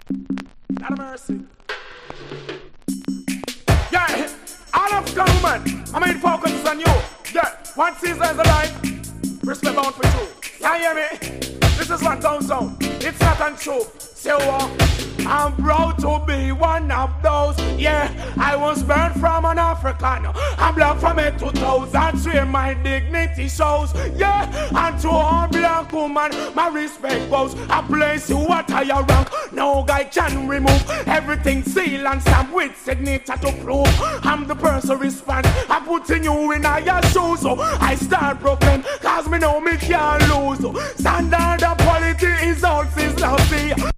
God of mercy. Yeah, all African women, I mean focus on you. Yeah, one season is alive. Respect bound for two. Yeah, hear me? This is one zone. It's not untrue. Say what? I'm proud to be one of those. Yeah, I was born from an African. I'm black from a 2003. My dignity shows. Yeah, and to all black woman, my respect goes. I place you at higher rank. No guy can remove everything seal and stamp with signature to prove. I'm the person respond. I'm putting you in higher shoes. So I start proclaim, cause me know me can't lose. Standard of quality is all is love.